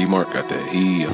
D-Mark got that heat.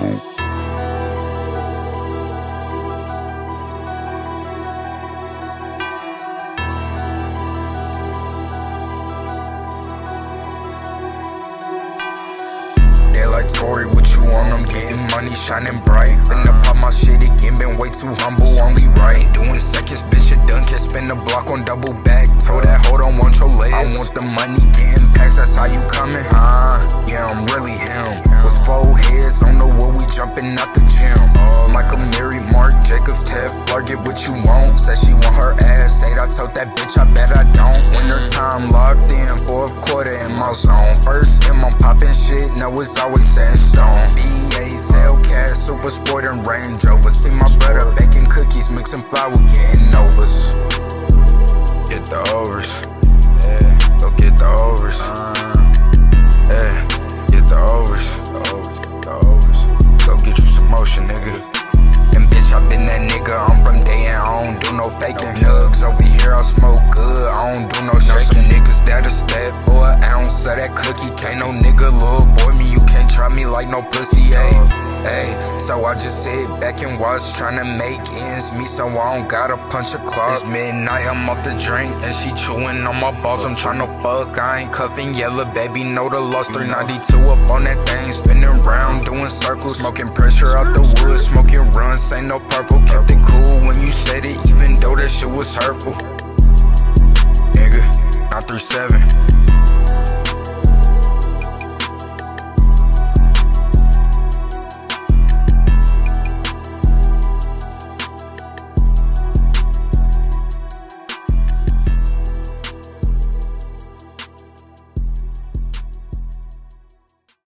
Like Tory, what you on? I'm getting money, shining bright. Been up on my shit again, been way too humble, only right. Doing seconds, bitch, you done, can't spin the block on double back. Told that, hold on, want your legs. I want the money, getting packs, that's how you coming, huh? Yeah, I'm really him. With 4 heads, on the wood, we jumping out the gym. Michael Mary, Mark Jacobs, Ted Fleur, get what you want. Said she want her ass, said I told that bitch, I bet I don't. Winter time, locked in, 4th quarter in my zone. First M, I'm popping shit, no, it's always set in stone. V8s, Hellcat, Super Sport, and Range Rover. See my brother baking cookies, mixing flour, getting overs. Get the overs, yeah, go get the overs. Yeah, get the overs, the overs. Go get you some motion, nigga. And bitch, I been that nigga, I'm from day and I don't do no faking. Nugs over here, I smoke good, I don't do no shaking. Some niggas that'll step for an ounce of that cookie. Can't no nigga, little boy, me, you can't try me like no pussy, ayy. So I just sit back and watch, tryna make ends meet, so I don't gotta punch a clock. It's midnight, I'm off the drink, and she chewing on my balls. I'm tryna fuck, I ain't cuffing yellow, baby, know the loss. 392 up on that thing, spinning round, doing circles. Smoking pressure out the wood, smoking runs, ain't no purple. Kept it cool when you said it, even though that shit was hurtful. Nigga, 937.